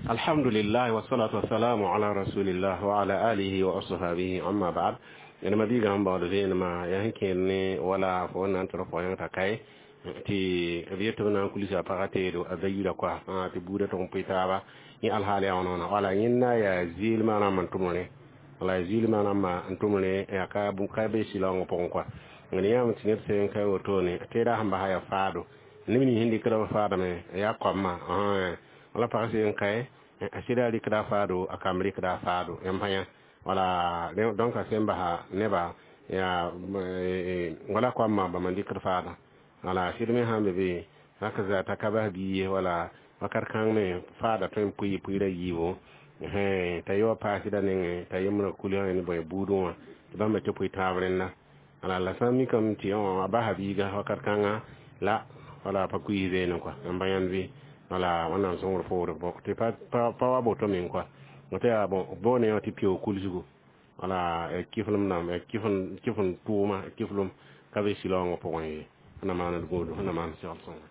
الحمد لله والصلاة والسلام على رسول الله وعلى آله وأصحابه أما بعد يعني ما بيجي عن بعض زين ما يمكن ولا فونا نترفع ينتكاي ti vieto na kulisa pakate do adayuda kwa ti bude to mpitaba ni alhali ona wala yinna ya zil mana man tumone wala zil mana ma tumone ya ka bu ka be silongo pon kwa ngani yam tinir sen ka woto ne te da hamba haya faado nimini hindi kra faada me ya kwama wala pakase kai asida di kra faado akamri kra faado yampanya wala donc asemba ha neba ya wala kwama ba mandi kra faada wala shirme hambe be haka za ta kaba biye wala makar kan me fada ton puyi da yiwo ta yo pa sida ne ta yimra kuliyo ne boy buduma ba me to puyi tawren na ala la sami kam ti on aba habiga wakar kan la wala pa kuyi ze no kwa ambayan bi wala wannan son fo bo te pa wa bo to min kwa mote a bo ne o ti pio kuljugo wala kiflum nam kifun tuuma kiflum kabe silongo point أنا معنا نقول هنا معنا شخصنا.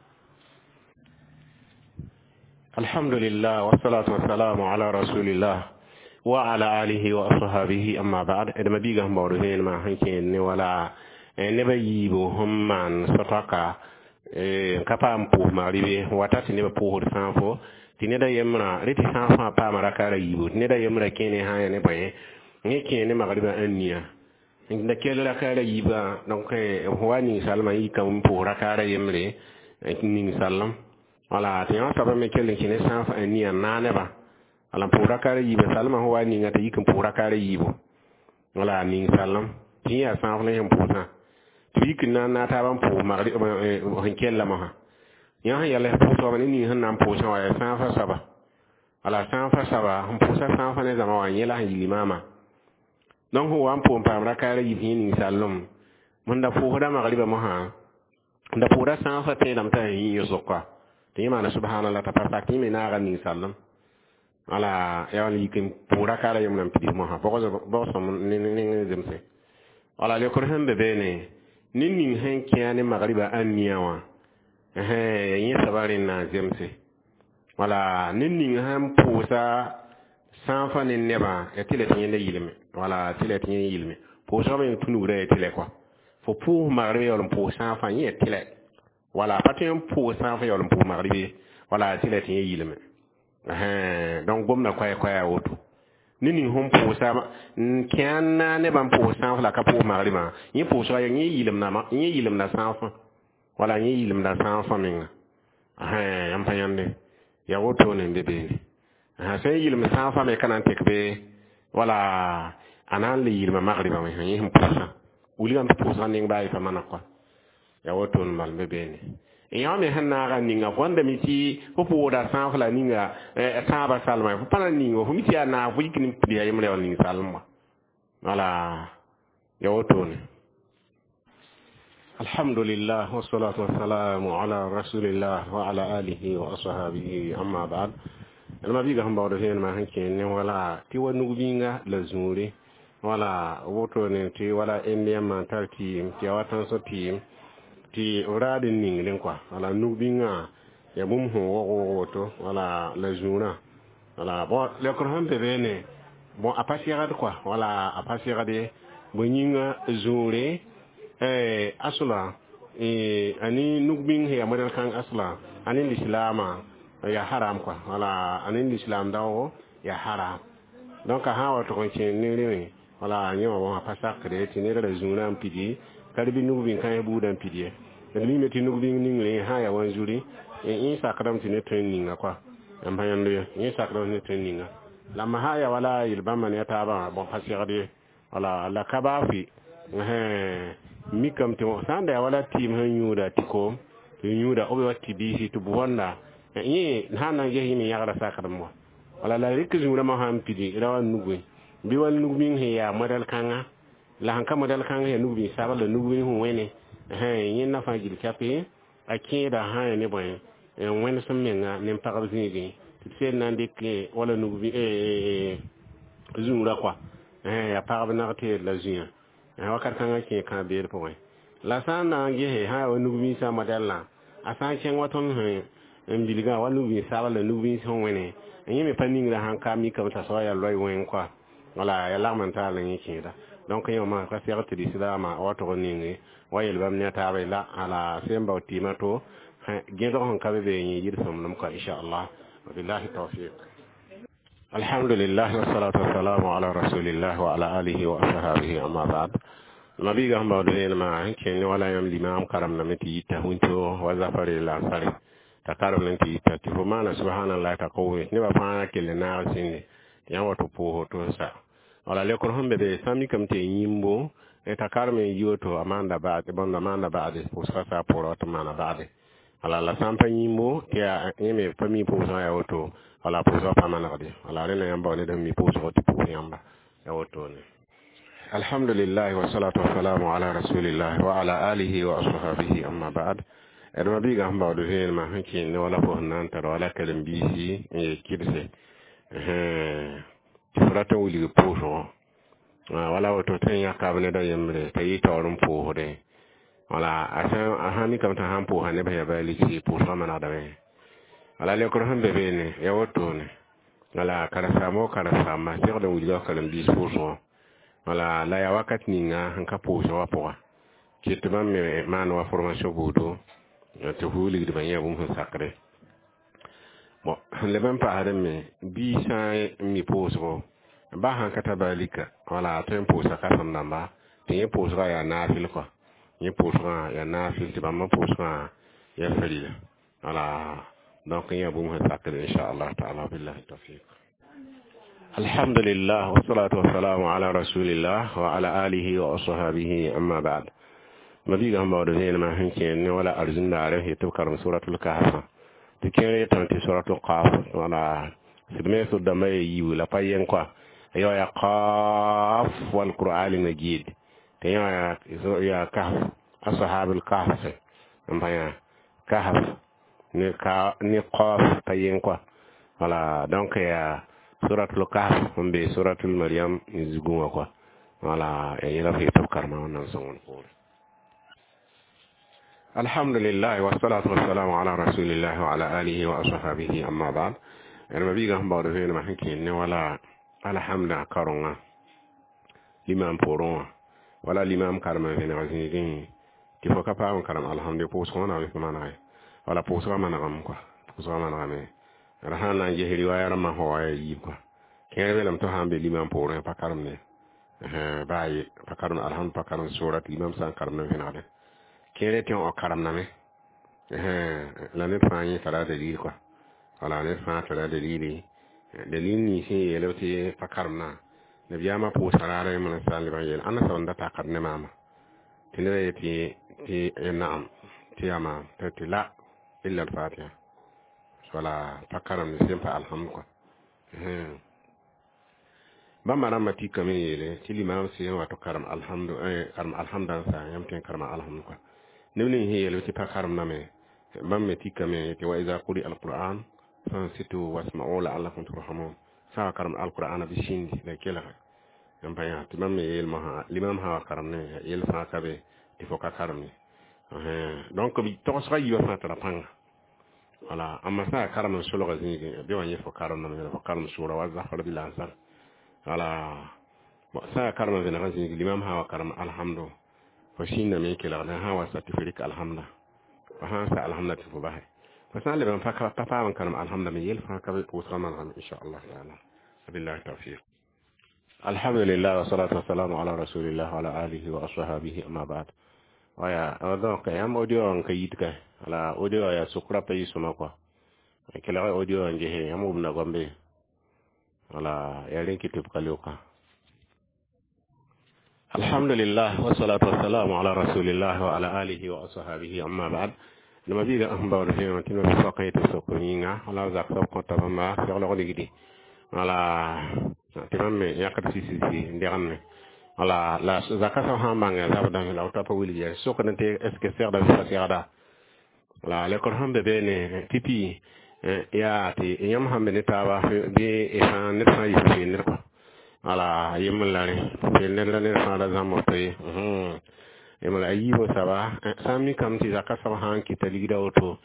الحمد لله والصلاة والسلام على رسول الله وعلى آله وأصحابه أما بعد إذا ما بيجهم بورهين ما هنكين ولا نبيبو هم من سطاقة كفام بوه ماريبي واتاتي نبقوه رسانفو تندا يمنا ريتي سانفا با مراكا ريبو تندا يمنا كيني هاي نبايا نكيني مغربا أنيا da kele la kala yiba donc wani salma yi kam pour rakara yemre ni sallam wala tiya saba me kele kine sanfa ni anane ba ala pour rakara yiba salma wani ngata yi kam pour rakara yibo wala ni sallam tiya sanfa le hem poursa tik na ta ban pour mari hen kella ma ya ya le pour so ni han nam pour sa wa sanfa saba ala sanfa saba hum pour sa sanfa ne zama wa yela yi limama donc ho wan pom pam rakara yini sallum mun da fuhura magriba maha da pura san fa te lam ta yi yusqa te ma na subhanallah ta fa ki me na ga ni sallum ala ya wali kin pura kala yum nam pidi maha bo so ni zemse ala le ko hembe bene nin hen kiyane magriba anniyawa yi sabarin na zemse wala nin han pusa sanfa ne neba ya tile tin yende yilme wala tile tin yende yilme po so ben tunu re tile kwa fo pour marre yon po sanfa ye tile wala patin po sanfa yon po marre wala tile tin yilme donc bomna kwa ya woto nini hom po sa kianna ne ban po sanfa la ka po marre ma yi po so ye yilme na ye yilme na sanfa wala ye yilme na sanfa minga am payande ya woto ne bebe sai yilma sanfa me kanan tekbe wala anan li yilma magriba me yihim pusa uli am pusa ning bai fa manakwa ya woton mal bebeni e yame hanna ga ninga wanda miti popo da sanfa la ninga saba salma fa pana ningo fu miti na fu yikin piya yimle wal ning salma wala ya woton alhamdulillah wassalatu wassalamu ala rasulillah wa ala alihi wa ashabihi amma ba'd alma biga hamba wado hen ma hanke ne wala ti wonu binga la zuri wala woto ne ti wala indian mental team ti watan so team ti uradin ning len kwa wala nu binga ya mum ho woto wala la zura wala bo le ko hambe bene bon apasiera quoi wala apasiera de bo nyinga zuri asula ani nu binga ya model kan asla ani lislama ya haram kwa wala anin islam dawo ya haram donc ha wa to ko ni ni wala nyo wa pasa kre ti ne da zuna mpidi kalbi nubin kan bu dan pidi ni meti nubin ni ni ha ya wan juri in sakram ti ne training kwa ambayando in sakram ni training la ma ha ya wala ilbama ne ta ba bon fasirade wala la kabafi mi kam to sanda wala tim han yuda tiko yuda obe watti bisi to bonda yi hana je mi yagra sakram mo wala la rikzu na ma ham pidi rawan nugu bi wal nugu he ya modal kanga la hanka modal kanga ya nugu saba la nugu hu wene yin na fa jil kape akida ha ne boy wen sam menga nem pagal zingi sen nan dik wala nugu zura kwa ya pagal na te la zin wakar kanga ke kan be point la sana nge ha wa nugu sa modal la asan chen waton en bilga wa nubi sala la nubi son wene en yeme paningra han kami kam ta so ya loy wen quoi wala ya la man ta la ni kida donc yo ma ka fiya ti islam o to ningi wa yel bam ne ta la ala semba timato gendo hon kabe be ni yir som nam ko insha Allah billahi tawfiq alhamdulillah wassalatu wassalamu ala rasulillah wa ala alihi wa ashabihi amma ba'd nabi ga hamba de ma ken wala yam limam karam na meti tahunto wa zafari la sari ta karam nan ti ta ti mana subhanallah ta ko ne ba fa kele na sinni yan wato po to sa wala le ko hombe be sami kam te yimbo e ta karme yoto amanda baade bon amanda baade pour ça pour autre mana baade ala la sampa yimbo ke a yeme fami pour ça ya auto wala pour ça pas mana de wala rena yamba ne dem mi pour ça pour yamba ya auto ne alhamdulillah wa salatu wa salamu ala rasulillah wa ala alihi wa ashabihi amma ba'd edma biga hamba do hen ma hanki ne wala ko nan tar wala kalam bisi e kidse frata wuli poso wala wato tan ya kabne da yemre tayi tawrun po de wala asan ahani kam ta hampo hane ba ya bali ci poso mana da me wala le ko hambe be ne ya wato ne wala kara samo kara sama sai da wuli ka lam bis poso wala la ya wakat ninga hanka poso wa po ki to me man wa formation budo to huli de banya bum sakre bon le ban pa adame bi sa mi poso ba han kata balika wala tempo saka sandamba te poso ya nafil ko ni poso ya nafil ti ba ma poso ya farila wala donc ya bu mu sakre insha Allah ta'ala billahi tawfiq alhamdulillah wassalatu wassalamu ala rasulillah wa ala alihi wa ashabihi amma ba'd nabi ga mawdo ne ma hanke ne wala arzinda are he to karam suratul kahf tikere tanti suratul qaf wala sidme su da mai yi la payen kwa yo ya qaf wal qur'an majid te ya kahf ashabul kahf ambaya kahf ni qaf payen kwa wala donc ya suratul kahf be suratul maryam izgunwa kwa wala ya rafi tafkar ma wannan sun ko alhamdulillah wassalatu wassalamu ala rasulillah wa ala alihi wa ashabihi amma ba'd erma biga mbawdo fene ma hanki ne wala alhamda karonga limam poron wala limam karma fene wasini ki foka pa on karam alhamdulillah po sona wi mana wala po sona mana kam quoi po sona mana me rahana je riwaya ma hoya yi quoi kene lam to hambe limam poron pa karam ne baye pa karam alhamdulillah pa karam surat limam san karam ne fene kere ti o karam na me la ne fani fara dalil quoi wala ne fa tara dalili dalil ni si yeloti fa karam na ne biyama po sarare mun salli ba yel ana sonda ta karne mama tinere ti na'am ti ama ti la illa al-fatiha wala fa karam ni simpa alhamd quoi ba mara mati kame yele ti limam si wa to karam alhamd karam alhamdan sa yam ten karam alhamd quoi nimni hiyel ti pakaram name bamme tikame ti wa iza quri alquran fansitu wasma'u la'allakum turhamun sa karam alquran bi shindi la kela yam baya ti bamme yel ma limam ha karam ne yel fa kabe ti foka karam ne donc bi to sa yi fa tara panga wala amma sa karam solo ga zingi bi wanye fo karam ne fo karam sura wa zafar bil ansar wala sa karam ne ga zingi limam ha karam alhamdu fashinda me kila na hawa certificate alhamda fa ha sa alhamda ti fu bahe fa sa le ban fa ka papa wan karam alhamda me yel fa ka be ko sama ran insha Allah ta'ala billahi tawfiq alhamdulillah wa salatu wa salamu ala rasulillah wa ala alihi wa ashabihi amma ba'd wa ya donc yam audio on kayitka ala audio ya sukra pay suma quoi kila audio on je yam na gombe wala ya len kitib kaloka alhamdulillah wassalatu wassalamu ala rasulillah wa ala alihi wa ashabihi amma ba'd lama biga amba do hen tino faqayta sokoninga wala za ko ko tabama sur lo digidi wala timamme yakata sisi ndiranne wala la zakata hambanga za badan la utapa wili ya sokonante est ce faire da fasirada wala le ko hambe bene tipi ya ti yam hambe ne tawa bi e han ne fa yi ne ko ala yimlare pelele fa da zamote yimla ayibo saba sami kam ti zakasa han ki taligida auto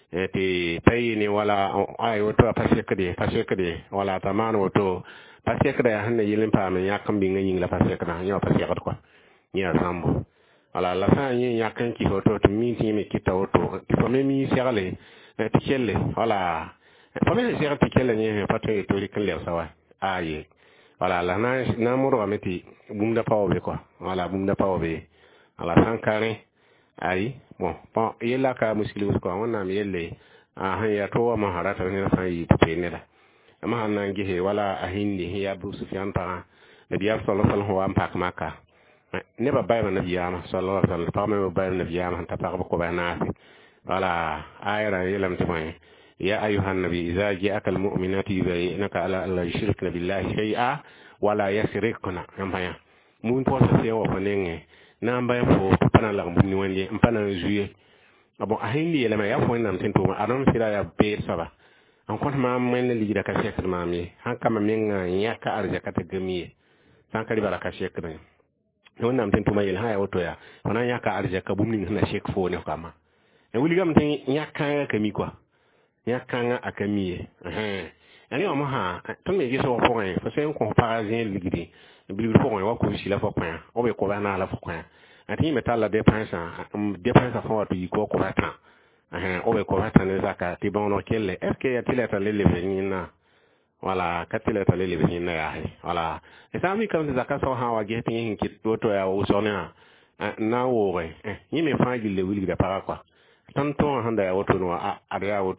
ti tayini wala ay woto pasekde wala taman woto pasekde hanne yilin pa men yakam bi ngin la pasekda nyo pasekda ko nya sambo wala la sa yin yakan ki woto to mi ti me kita woto ti fo me mi serale ti kelle wala fo me serale ti kelle ni pato to ri kelle sawa aye wala la na muro ameti bumda pawobe ko wala bumda pawobe wala sankare ay bon yella ka muskili ko wonna mi yelle han ya to ma harata ne na san yi pe ne da amma han nan gihe wala a hindi ya bu sufyan pa nabi sallallahu alaihi wasallam pak maka ne ba bayna nabi ya sallallahu alaihi wasallam pa me bayna nabi ya ta pa ko ba na wala ayra yelam timay ya ayuhan nabi idza ja'aka almu'minatu yubayyinaka ala alla yushrikna billahi shay'a wala yasrikna amaya mun to se wa ko nenge na mbay fo pana la bu ni wonde mpana juye abo a hindi yele ma ya fo nam tin to adon sira ya be saba an kon ma men li da ka shek ma mi han kama men ya ka arja ka ta gamiye san kali baraka shek ne wannan tin to ma yel ha ya woto ya wana ya ka arja ka bum ni na shek fo ne kama e wuli gam tin ya ka ka mi kwa ya kan akamiye ani o mo ha to me gi so fo en fo sen ko parazien ligidi bi fo wa ko si la fo kwa o be ko ba na la fo kwa ati me tala dépense fo wa bi ko ba ta o be ko ba ta ne zaka ti bon no kelle est ce que ya tilata le venina wala katilata le venina ya he wala e sa mi kam zaka so ha wa ge tin hin ki to ya o so na wo we ni me fa gi le wili da para kwa tanto handa ya woto no ada woto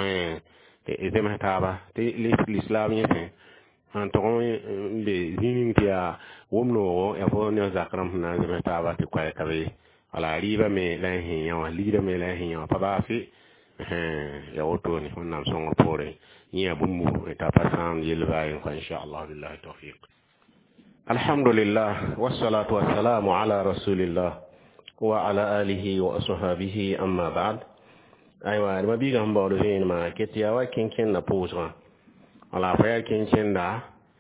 te zema taba te l'islam yese han to be zinin dia womno ya fo ne zakram na zema taba te kwa kabe ala riba me la hin ya wa lida me la hin ya pa ba fi ya woto ni wannan son pore ni abummu ta pasan yelva insha Allah billahi tawfiq alhamdulillah wassalatu wassalamu ala rasulillah وعلى آله وأصحابه أما بعد أيوة ما بيجا هم بعرفين ما كتيا وكين نبوزا ولا فيا كين دا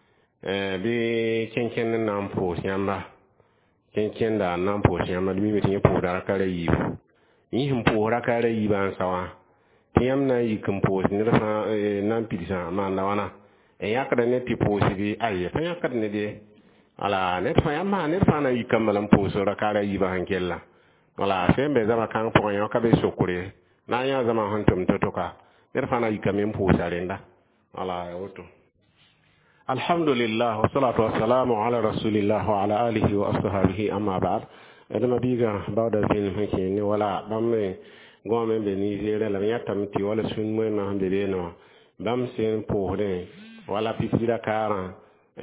بي كين نامبوز يامبا كين دا نامبوز يامبا دمي بتيجي بورا كاره يبو يهم بورا كاره يبان سوا تيام نا يكم بوز نرفع نامبيزا ما نوانا يأكل نتي بوز بي أيه فيأكل ندي ala net fa yamma net fa na yikamalam puso rakara yiba hankella wala sembe zama kan po yo kabe sokure na ya zama hantum totoka net fa na yikamem pusa renda ala woto alhamdulillah wa salatu wassalamu ala rasulillah wa ala alihi wa ashabihi amma ba'd edama biga bawda bin hakini wala bamme gome be ni zere la yatam ti wala sun mo na hande de no bam sen pohre wala pipira kara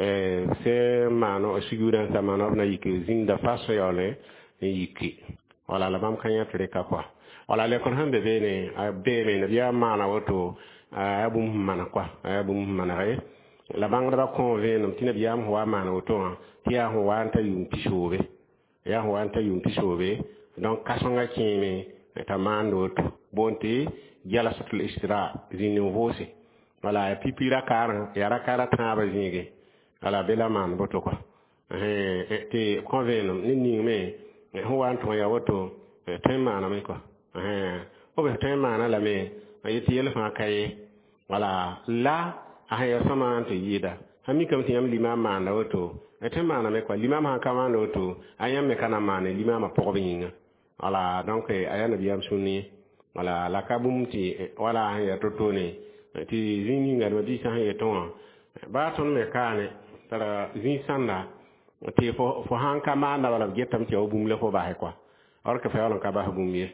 se mano siguran sa mano na yiki zinda faso yole yiki wala la bam kanya treka kwa wala le kon hande be ne be me na biya mana woto abum mana kwa abum mana re la bang da ko ve no tina biya mo wa mana woto tiya ho wa anta yum pishobe ya ho anta yum pishobe donc kasonga kime ta mando to bonti jala satul istira zinu vosi wala pipira kar yara kara taba zinge ala bela man boto ko te convenum ni me ho wan to ya woto tema na me ko o be tema na la me ayiti yele fa kay wala la ahaya sama to yida hami kam ti yam lima man na woto tema na me ko lima ma kama na woto ayam me kana man lima ma po binga wala donc ayana biyam sunni wala la kabum ti wala ya toto ne ti zini ngal wadi sa ya ton ba ton me kane tara zin sanda ti fo hanka ma na wala getam ti obum le fo ba kwa or ka fa wala ka ba bumye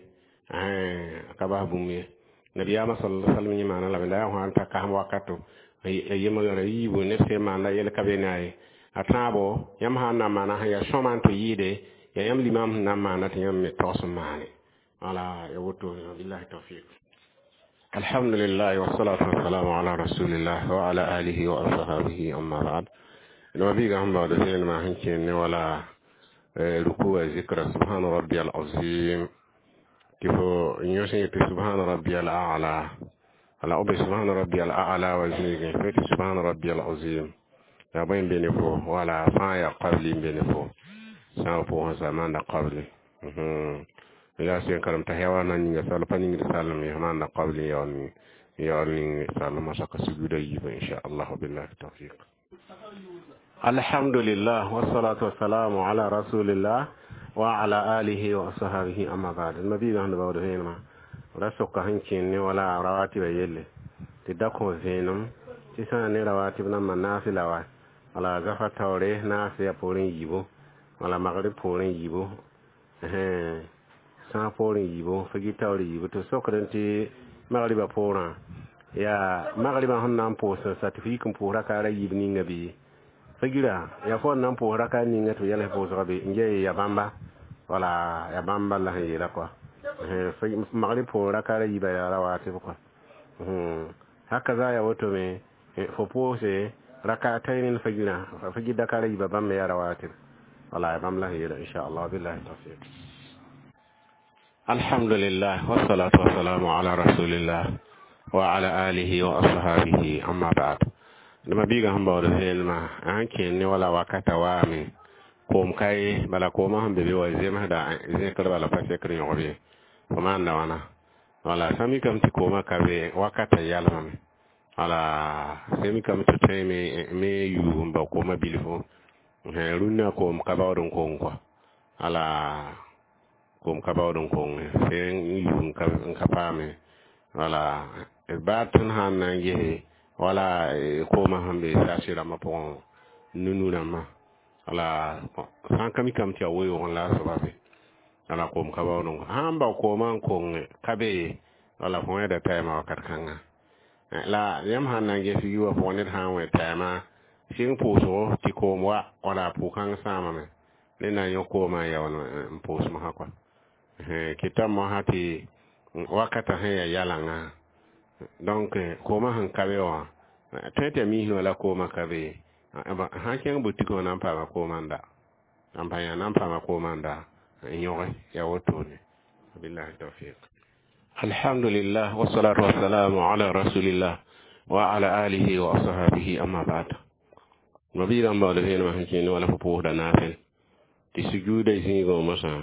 ka ba bumye nabi ya sallallahu alaihi wasallam na la da ho anta ka wakato yema yara yibo ne se ma na yel ka be nay atabo yam ha na ma na ya shoman to yide ya yam limam na ma na yam me tos mane ala ya woto billahi tawfiq alhamdulillah wassalatu wassalamu ala rasulillah wa ala alihi wa ashabihi amma ba'd النبي قام بعد ذلك ما هنكين ولا ركوع ذكر سبحان ربي العظيم كيف يوسف سبحان ربي الأعلى على أبي سبحان ربي الأعلى وزنيك فيت سبحان ربي العظيم يا بين بينفو ولا فايا قبلي بينفو سافو زمان قبلي ya sen karam ta hewa nan ni sal pani ni salam ya man qabli yani salam masaka sujuda yiba insha Allah billahi tawfiq. Alhamdulillah wassalatu wassalamu ala rasulillah wa ala alihi wa sahbihi amma ba'd. Nabi ga handa bawdo henma rasoka hankin ne wala rawati wa yelle ti dako zenum ti sana ne rawati na manafila wa wala gafa tawre na se porin yibo wala magri porin yibo san porin yibo fagi tawre yibo to sokran ti magri ba poran ya magri ba hannan posa certificate pora kara yibni ngabi fagira ya fo nan pora ka ni ngato yele posa be nje ya bamba wala ya bamba la hira kwa magri pora kara yiba ya rawati kwa haka za ya wato me fopose rakatayn fajina fajida kala yiba bam ya rawatir wala bam la hira insha Allah billahi tawfiq. Alhamdulillah wassalatu wassalamu ala rasulillah wa ala alihi wa ashabihi amma ba'd. Dama biga hamba do helma anke ne wala wakata wa min kom kai bala ko ma hambe be wa zema da zikr bala fasekri yobe kuma anda wana wala sami kam ti koma kabe wakata yalma ala sami kam to teme me yu mba koma bilfo runna ko kabawdon ko ko ala ko kabawdon ko sen yu ka pame wala batun hanna je wala koma hambe sasira mapo nununa ma ala san kam ti awoyo on la sababe ala ko kabawdon hamba ko man ko kabe wala fo da tayma wakat kanga la yam hanna ge fi yuwa fo ne hanwe tayma sing puso ti ko wa wala pu kang sama me ne na yo ko ma ya wona pus ma hakwa kitam ma hati wakata he ya yalanga donc ko ma han kabe wa tete mi no la ko ma kabe ha ken butiko nan pa ko manda nan pa ya nan pa ko manda nyore ya wotone billahi tawfiq. Alhamdulillah wassalatu wassalamu ala rasulillah wa ala alihi wa ashabihi amma ba'd. Mabira mbawde hen ma hankini wala fopo da nafen ti sujuda zingo masa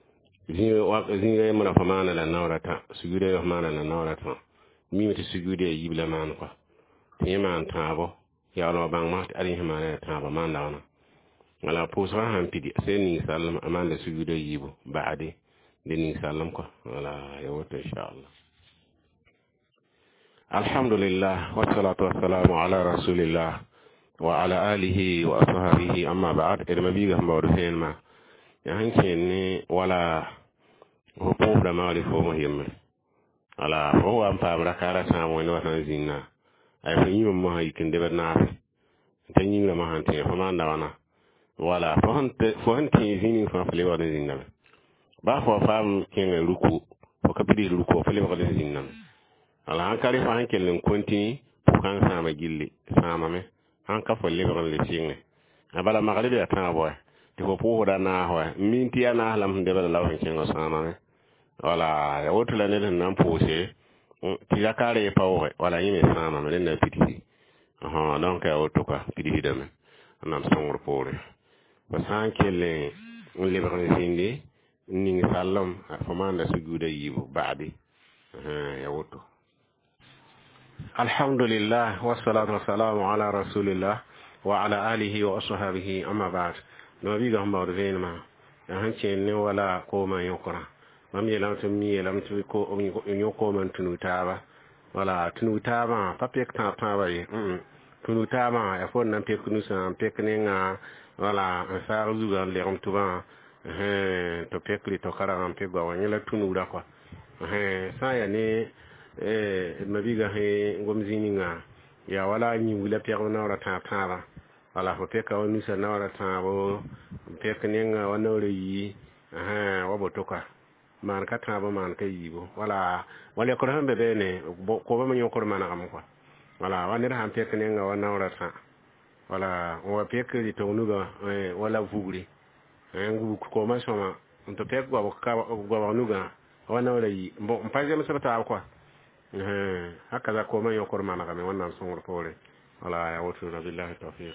zingo mana famana la nawrata sujuda yo mana la nawrata mi ti sujuda yibla man ko ti man tabo ya lo bang ma ali himana tabo man dawna wala posra han pidi seni sallam amanda sujuda yibu baade deni sallam ko wala ya woto inshallah. Alhamdulillah wassalatu wassalamu ala rasulillah wa ala alihi wa ashabihi amma ba'd. Irma biga mbawdo henma ya hankeni wala hopo da mawli fo muhimme ala fo am pa rakara sa mo ni watan zinna ay fo yimo mo haykinde be naaf tan yimo ma hante fo ma ndawana wala fo hante zini fo fle wala zinna ba fo fam kenga ruku fo kapidi ruku fle wala zinna ala an kari fa hanken kontini pour kan sama gilli sama me han ka fo lebron le tingne abala magalibi atan boy ti ko po da na ho minti ana lam de bala law kenga sama me wala ya wotu la ne nan pose ti yakare pawo wala yime sama me ne piti donc ya wotu ka pidi de me nan songor pore ba sankele lebron sindi ni sallam fo manda sujuda yibu baadi ya wotu. Alhamdulillah wassalatu wassalamu ala rasulillah wa ala alihi wa ashabihi amma ba'd. Nabi ga hamba de ma hanche ne wala ko man yokora mam yelam to mi yelam to ko yoko man tunutaba wala tunutaba papek ta ba ye tunutaba ya fon nan pekunu san peknenga wala sa zuga le rom tuba to pekli to kara pegwa wanyela tunura kwa sa ya ne mabiga he ngomzini nga ya wala nyi wila pegwa na ora ta wala fo peka woni sa na ora ta bo peknenga wanore yi wabotoka man ka ta ba man ka yibo wala ko hambe be ne ko ba man yokor man am ko wala wani da han peknenga wana ora ta wala wa pekri to nuga wala vugri ngu ko ma soma to pek go nuga wana ora yi mbo mpaje msabata ko haka za ko man yokor man am wannan sun pore wala ya wutu billahi tawfiq.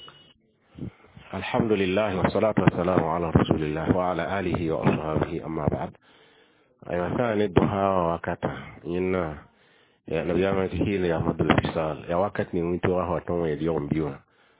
Alhamdulillah wassalatu wassalamu ala rasulillah wa ala alihi wa ashabihi amma ba'd. ay wasani duha wakata yinna ya nabi ya ti hil ya madul fisal ya wakat ni muito wa hoton ya yom biwa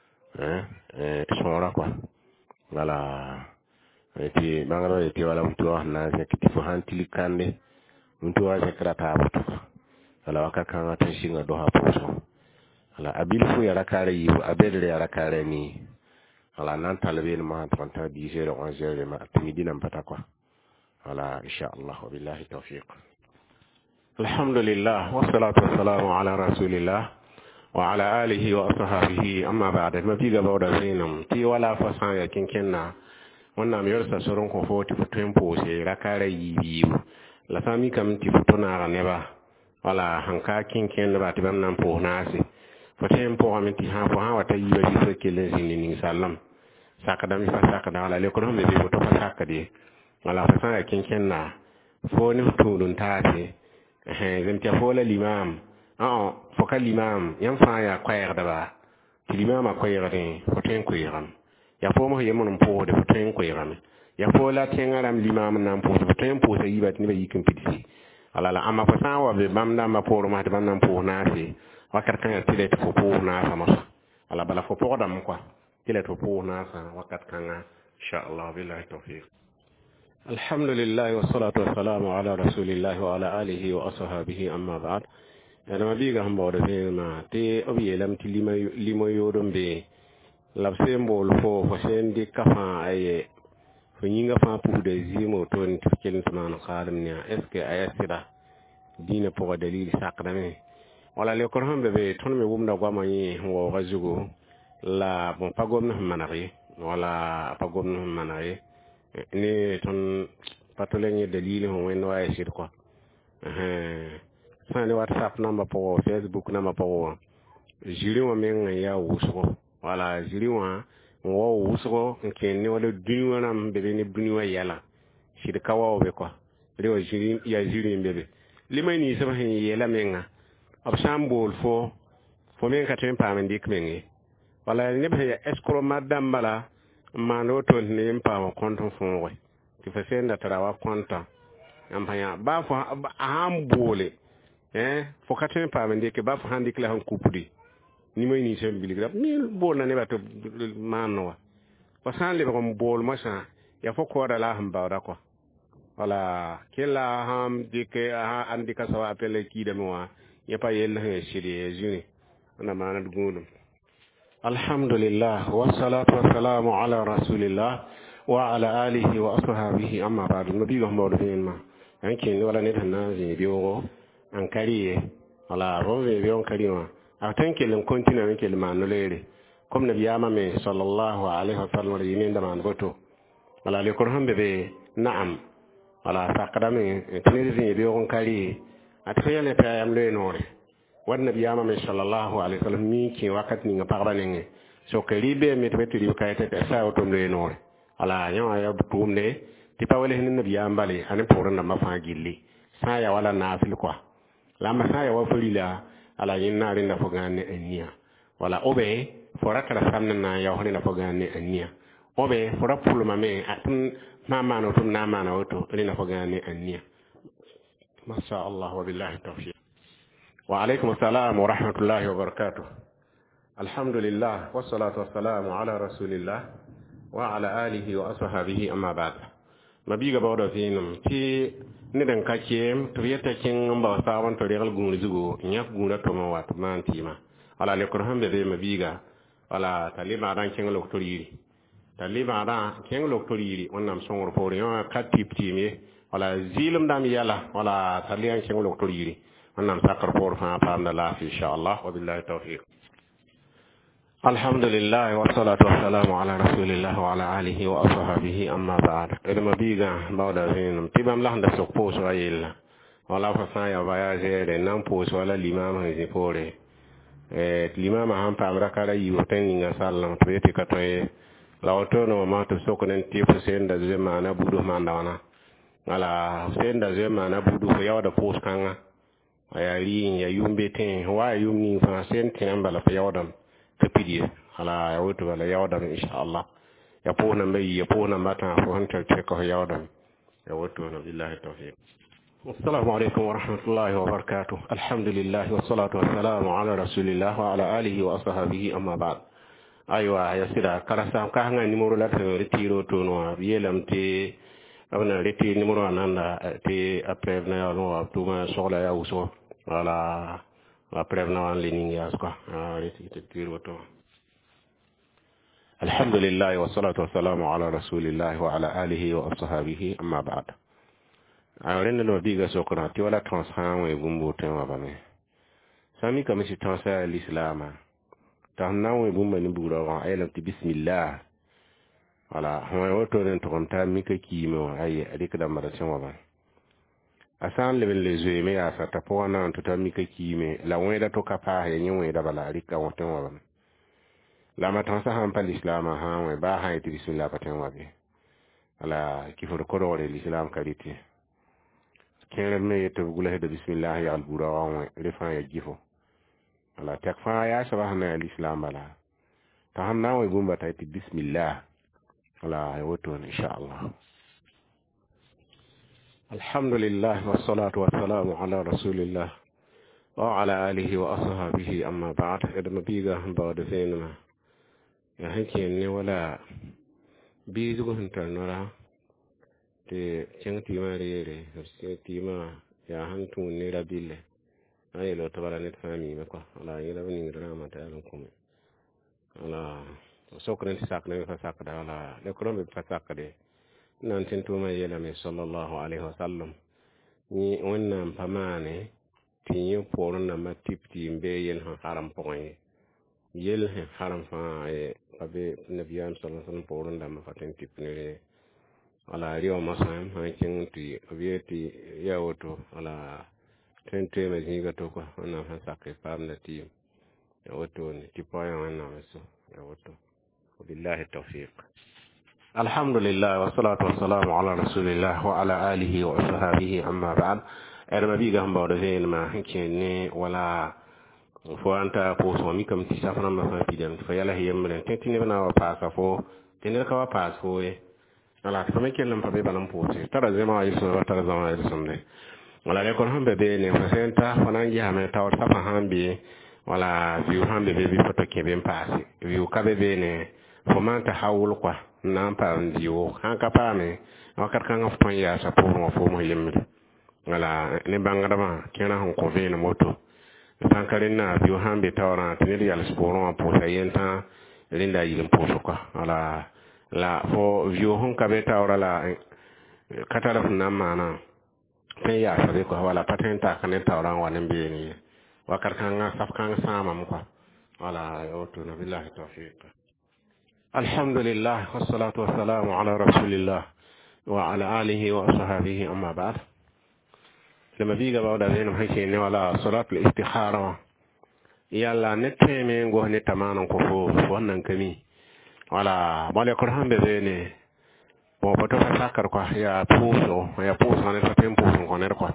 sora kwa wala ti bangaro ti wala muito na se kiti fo hantili kande muito wa se krata abatu wala wakaka nga tan shinga duha poso wala abil fu ya rakare yi abedre ya rakare ni wala nan talbe ni ma 30 10 11 ma timidi nan pata kwa wala insha Allah billahi tawfiq. Alhamdulillah wassalatu wassalamu ala rasulillah wa ala alihi wa ashabihi amma ba'da ma fi gaba da zainam ti wala fasan ya kinkenna wannan mai yarsa surun ko foti futun pose rakare yi la fami kam ti futuna ra neba wala hanka kinken ba ti bam nan po nasi futun po amiti ha po ha wata yi ba di sekele zinin sallam sakadam fa sakada wala le ko be be to fa sakade wala fasan ya kinkenna fo ni tudun taate zan ta fola limam foka limam yan fa ya kwayar da ba limam akwayar ne foten kuyiram ya fo mo yemun po de foten kuyiram ya fola tengaram limam nan po foten po sai ba ni ba yikin pidisi ala la amma fa sawa be bamda ma po ma de bamnan po na se wakar kan ya tile to po na sa ma ala bala fo po dam kwa tile to po na sa wakat kan insha Allah billahi tawfiq. Alhamdulillah wassalatu wassalamu ala rasulillah wa ala alihi wa ashabihi amma ba'd. Yana mabiga hamba da ma te obiye lamti limo yodon be labsembo fo fashen di kafa aye fo nyinga fa pu de zimo ton tikel man khalim nya eske ayasira dina po dalil sakdame wala le ko hambe be ton me wumda gwama yi wo gajugo la bon pagom na manari wala pagom na manari ni ton patolenye dalili ho wen wa shir ko sani WhatsApp number po Facebook number po jiri wa men ya wuso wala jiri wa wo wuso nke ni wala duniya nam be ni duniya yala shir kawa be ko rewa jiri ya jiri mbebe limay ni sama hen yela menga absambol fo men ka tempa men dik mengi wala ne be escro madam bala mano to ne mpa mo konton fon we ti fa senda tarawa konta ampanya ba fo ahambole fo katen pa men de ke ba fo handi kala han kupudi ni moy ni sem biligrap ni bol na ne ba to manwa ko sanle ba ko bol ma sa ya fo ko da la ham ba da ko wala kila ham de ke andi ka sawa apele ki de mo ya pa yel he shiri juni ana manad gundum. Alhamdulillah wassalatu wassalamu ala rasulillah wa ala alihi wa ashabihi amma ba'd. Nabi Muhammad ma yanke ni wala ne tanna je biyo an kariye wala robe biyo kariwa a tanke len kontina ne kelma no lere comme nabi yama me sallallahu alaihi wasallam yinin da man goto wala le ko hambe be na'am wala sakadame tiniri je biyo on kariye atfayale ta yam le nore wan nabi yama me sallallahu alaihi wasallam mi ki wakat ni ngapa ne so karibe me tbetiri kayete sa otom le nore ala yawa ya butumne ti pawale hin nabi yambale ani poran na mafagilli saya wala nafil kwa lama saya wa fulila ala yinna rinda fogane aniya wala obe foraka la samna na ya holina fogane aniya obe fora pulma me atun mama no tum na mana oto rinda fogane aniya masha Allah wa billahi tawfiq. Wa alaikum assalam wa rahmatullahi wa barakatuh. Alhamdulillah wassalatu wassalamu ala rasulillah wa ala alihi wa ashabihi amma ba'd. Mabiga bawda finum ti ni dan kake to yata kin ba sawan to regal gun zugo nyak gun to ma wat man tima ala le qur'an be mabiga wala talima dan kin loktori talima dan kin loktori wonnam songor fori on katip timi wala zilum dam yala wala talian kin loktori wonnam sakar for fa pamda la insha Allah wa billahi tawfiq. Alhamdulillah wassalatu wassalamu ala rasulillah wa ala alihi wa ashabihi amma ba'd. Edema biga bawda finum tibam lahda sokpo so ayilla wala fa sa ya voyager de nan po so wala limam he pore limam han pa rakara yi woten nga sallam to yeti katoy la otono ma to sokonen tipo senda zema na budu mandawana wala senda zema na budu ko yawda pos kanga ayari ya yumbe ten wa yumni fa senten bala fa yawdam tapidi ala ya wutu wala yawdam inshallah ya pona mai ya pona mata ko hantar ce ko yawdam ya wutu na billahi tawfiq. السلام عليكم ورحمة الله وبركاته. الحمد لله والصلاة والسلام على رسول الله وعلى آله وأصحابه أما بعد. أيوة يا سيدا كرسام كهنا نمر لا تريتيرو تونوا بيلم تي أنا ريتي نمر أنا تي أبرنا يالو توما شغلا يا وسوا على أبرنا لينيا يا سكوا ريتي تيرو تو. الحمد لله والصلاة والسلام على رسول الله وعلى آله وأصحابه أما بعد. أنا لو بيجا سكرا تي ولا ترانسفير ويبومبو تيما بامي. سامي كمشي ترانسفير الإسلام. تهنا ويبومبو نبورا أيلم تي بسم الله. ولا هو يوتورن تقومتا ميكا كيمو أي أديك دمبر تيما بامي. أسان لبن لزويمي أسا تپوانا أنتو ميكا كيمي لا ويدا توكا پاه ينويدا بلا أديك وتيما بامي. لما ترانسفير هم بالإسلام هم وباها يتي بسم الله بتيما بامي. ولا كيف ركورو الإسلام كاريتي. كان ما يتبقى له بسم الله يا البراء رفع يجيفه على تكفى يا شبهنا الإسلام بلا تهمنا ويقوم بتاعتي بسم الله على يوتون إن شاء الله. الحمد لله والصلاة والسلام على رسول الله وعلى آله وأصحابه أما بعد. إذا ما بيجا بعد زينما يا هنكين ولا بيجوا هنترنا te cheng tima rere tima ya hantu ne rabille ay lo tabara net fami me ko ala yela ni ngira ma ta lan kuma ala sokren sak ne fa sak da ala le ko be fa sak de nan tin tuma yela me sallallahu alaihi wasallam ni wannan pamane tinyo porun na matipti mbe yen haram point yel haram fa e abe nabiyan sallallahu alaihi wasallam porun da ma fatin tipne ala riwa masam hankin ti abieti ya woto ala tente me jinga to ko na hasake pamna ti ya woto ni ti poya wana so ya woto billahi tawfiq. alhamdulillah wa salatu wa salam ala rasulillah wa ala alihi wa sahbihi amma ba'd. erma bi ga mbawdo zen ma hankin ni wala fo anta ko so mi kam ti safana ma fa pidam fa yala yemre tenti ne bana wa pa ka fo tenel ka wa pa fo e ala fami kellam pabe balam poti tara zema yiso tara zama yiso de wala le kon hambe be ne fasenta fanan jame taw safa hambe wala fi hambe be bi foto kebe mpasi wi kabe be ne fomanta hawul kwa nan pa ndiwo han ka pa me wakat kan of ton ya sa pour mo fo mo yemmi wala ne bangadama kena hon ko ve ne moto sankarin na bi hambe tawra tiniri yal sporo po sayenta linda yilin poso kwa wala la fo view hon kabeta ora la katala na mana pe ya sabe ko wala patenta kaneta ora wanen be ni wakar kan saf kan sama mu ko wala yoto na billahi tawfiq. alhamdulillah wassalatu wassalamu ala rasulillah wa ala alihi wa ashabihi amma ba'd. lama biga bawda zen hakki ne wala salatul istikhara yalla neteme go ne tamanon ko fo wannan kami wala bale ko hambe bene bo bato fa sakar ko ya puso ne fa tempo ko ne ko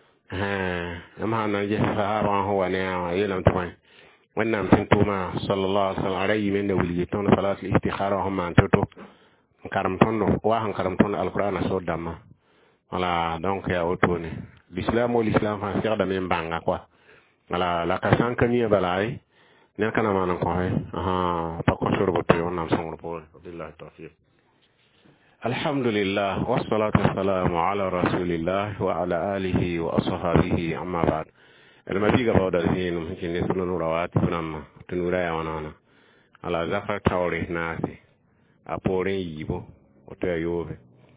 amma na je sahaba ho ne yelam tuwan wannan tin tuma sallallahu alaihi min da wuli ton salat istikhara ho man toto karam tondo wa han karam ton alquran so damma wala donc ya otone l'islam fa sir da men banga quoi wala la ka sankani balai ne kana manan ko he pa ko suru boto wonnam songro pol billahi tawfiq. alhamdulillah wassalatu wassalamu ala rasulillah wa ala alihi wa ashabihi amma ba'd. almabiga bawda hin hinne sunu rawat sunamma tunura ya wana ala zafar tawri nasi aporin yibo oto yobe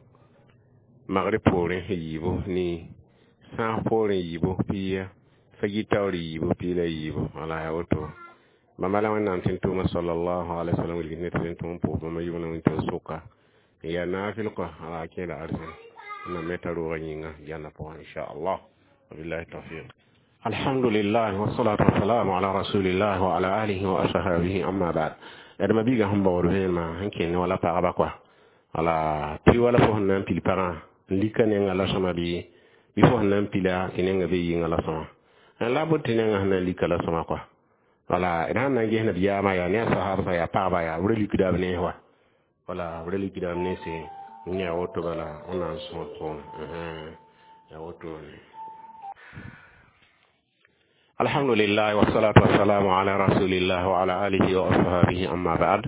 magri porin yibo ni sa porin yibo piya fagi tawri yibo pila yibo ala ya oto mamala wannan tintuma sallallahu alaihi wasallam wilgine tintum po mama yuna winto suka ya nafil ko ala kila arsin na metaru ganyinga janna po insha Allah billahi tawfiq. alhamdulillah wassalatu wassalamu ala rasulillah wa ala alihi wa ashabihi amma ba'd. edma biga hum bawdo hema hanke ne wala pa ba kwa wala ti wala fo nan pil para likane ngala sama bi fo nan pila kinenga be yingala sama la botinenga nan likala sama kwa wala idan nan ge na biya ma ya ne sahaba ya pa ba ya wuri kidab ne wa wala wuri kidab ne se nya woto bala onan so to ya woto alhamdulillah wa salatu wa salamu ala rasulillah wa ala alihi wa ashabihi amma ba'd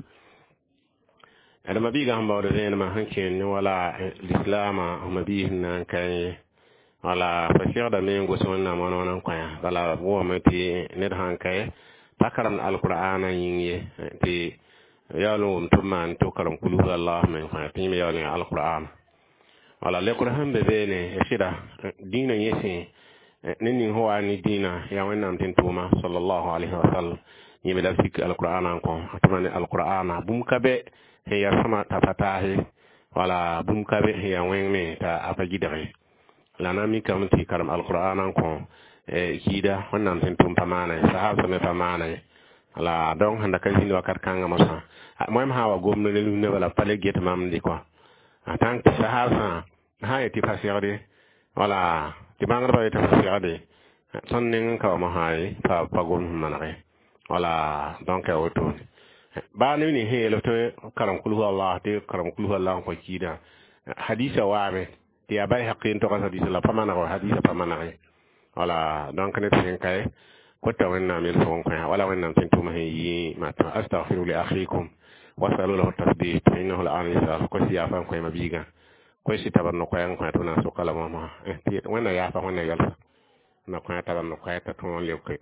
ada mabiga hamba da zai ma hankin wala islama mabihin kai wala fasiyar da men go sonna mono nan kwaya wala bo mati ne han kai takaram alqur'ana yinye ti yalo tumman to karam kulu Allah men fa ti me yalo alqur'an wala le qur'an be ne shida dina yesi nini huwa ni dina ya wannan tin tuma sallallahu alaihi wasallam yimi da fik alqur'ana ko atamani alqur'ana bum kabe he ya sama tafatahi wala bum kabe he ya wenge ta afagidare lana mi kam ti karam alqur'ana ko kida wannan tin tum pamana sahaba me pamana ala don handa kan hin wakar kanga masa moyam hawa gomno le ne wala pale get mam di ko atan sahaba ha ti fasiyade wala ti bangar ba ta fasiyade sonnin ka ma hay pa pagon manare wala donc auto ba ni he lo to karam kulhu Allah te karam kulhu Allah ko kida hadisa waare ti abay haqqin to hadisa la pamana ko hadisa pamana wala donc ne tin kay ko tawanna min fon ko wala wannan tin to mahi ma ta astaghfiru li akhikum wa sallu lahu tasbih innahu al-an yasa ko siya fan ko mabiga ko si tabarno ko yan ko to na so kala mama ti wannan ya fa wannan yalsa na ko tabarno ko ta to le ko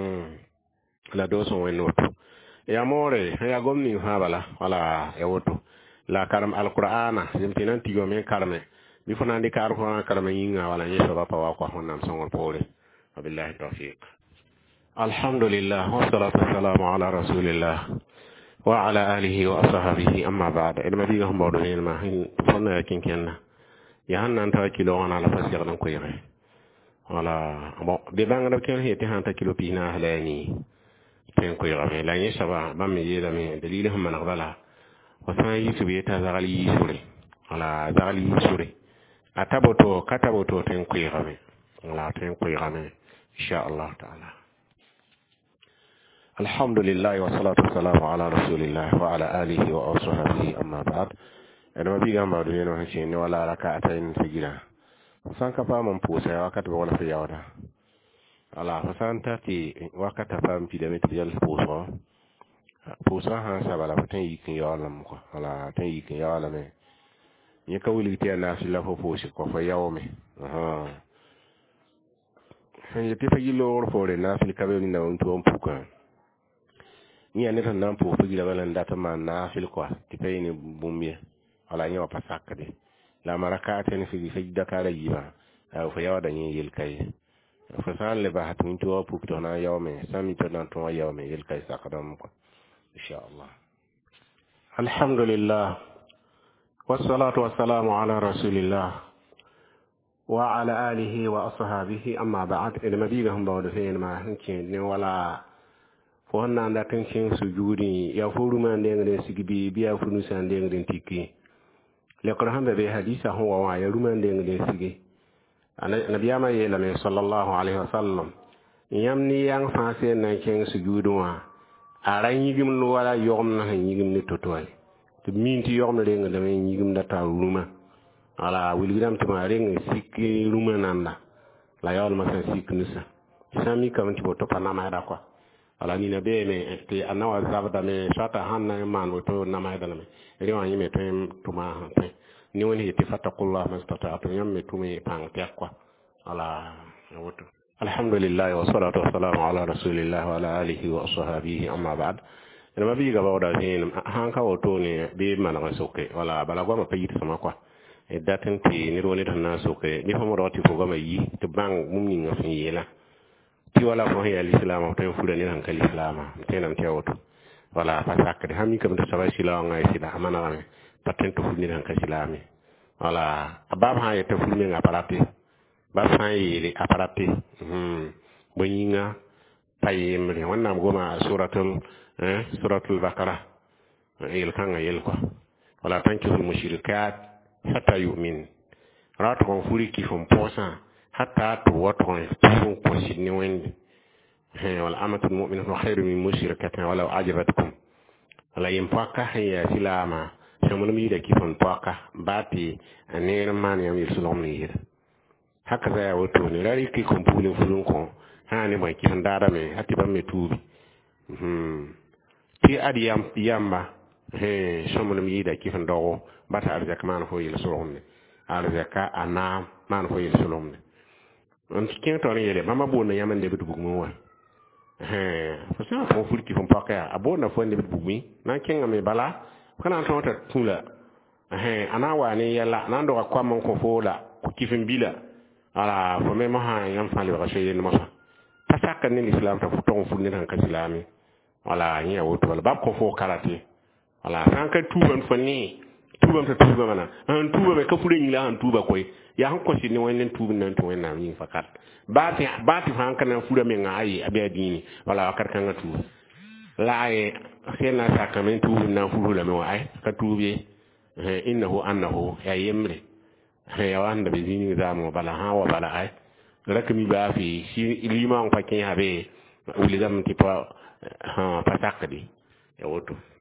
la do so wenno to ya more ya gomni ha bala wala ya woto la karam alqur'ana yimtinan tigo men karame bi fonandi kar ko karame yinga wala yeso ba pa wa ko honam songol pore wabillahi tawfiq alhamdulillah wa salatu wassalamu ala rasulillah wa ala alihi wa ashabihi amma ba'da ilma diga hum bawdo hen ma hin fonna kinkenna ya hannan ta kilo wana la fasir dan ko yere wala bon be banga ken heti han ta kilo pina halani ten ko yere la yesa ba bam yeda me dalil hum man ghala wa sa yisu be ta zagali sure wala zagali sure ataboto kataboto ten ko yere wala ten ko yere insha Allah ta'ala alhamdulillah wa salatu wassalamu ala rasulillah wa ala alihi wa ashabihi amma ba'd ana bi gamba do yeno hanci ne wala raka'atayn sajida san ka fa man pusa wakati wala fi yawda ala fasanta ti wakata fam fi da metti yal pusa ha sabala tan yikin yawalam ko ala tan yikin yawalame ni ka wuli ti na fi la fo pusi ko fa yawme sen ti fa yilo fo le na fi ka be ni na on to puka ni ane tan nan po figi la balan data man na fil ko ti pay ni bumye wala nyawa pasaka de la maraka ten figi figi dakara yiba aw fa yawa dani yel kay fa san le ba hatun to pu to na yaw me sami to dan to yaw me yel kay sakadam ko insha Allah alhamdulillah wassalatu wassalamu ala rasulillah wa ala alihi wa ashabihi amma ba'd ila madiga hum bawdo hen ma hankin ne wala wonna anda tan cin sujudi ya furu man de sigibi biya furu san de ngren tikki le ko hambe be hadisa ho wa ya ruman de ngren sigi nabiya ma yela me sallallahu alaihi wasallam yamni yang fa se na cin sujudu wa aran yigim no wala yom na yigim ni totoy to minti yom le ngren yigim da ta ruma ala wilgam to ma reng sikki ruma nanda la yawal ma san siknisa sami kam ti boto panama da kwa ala ni nabe me te anawa zabda me shata hanna man woto na ma dana me riwa yime tem tuma te ni woni te fatakullah mastata'tu yamme tumi pang te kwa ala woto alhamdulillah wa salatu wa salamu ala rasulillah wa ala alihi wa ashabihi amma ba'd ina mabi ga bawda hin han ka woto ne be man ga soke wala bala gwa ma payit sama kwa e daten ti ni woni tan na soke ni fa mo roti ko gama yi te bang mum ni nga fin yela ti wala ko ya l'islam to fu da ni han kal islam tenam te woto wala fa sakde hami kam to sabai sila ngai sila amana rame paten to fu ni han kal islam wala abab ha ya to fu ni aparati ba sai yi aparati bonyinga payemre wannan goma suratul baqara il kanga yel ko wala tankul mushrikat hatta yu'min rat ko furi ki fon posa hatta to wato fon ko sidni wendi wala amatul mu'min khairu min mushrikatin wala ajabatkum wala yimfaka ya silama shamun mi da ki fon paka bati anen man yam yusulom ni haka za ya wato ne rari ki kumpulin fulun ko ha ne mai kin dara me hati ban me tubi ti adi yamba he shomun mi da kifan dogo bata arzaka man fo yil solomne arzaka ana man fo yil solomne on kin to ne yele mama bo na yamande bitu bugmu wa fo sa fo fulki fo paka abona fo ne bitu bugmi na kin me bala kana to ta tula ana wa ne yalla nan do kwa man ko fo la kifin bila ala fo me ma ha yam fa le rashe ne masa pasaka ne l'islam ta futon fu ne kan islami wala nya woto wala bab ko fo karate wala san ka tuban fo ni tuban ta tuba mana an tuba be ka fure ni la an tuba koy ya han ko ni wannan tubin nan to wannan yin fakat bati han kana fure me ngai abi adini wala wakar kan tu la ay sai na sakamen tubin nan furu la me wa ay ka tube innahu annahu ya yemre ya wanda be zini zamu bala ha wa bala ay rakmi ba fi shi liman fakin habe wuli zam tipo ha pasakadi ya woto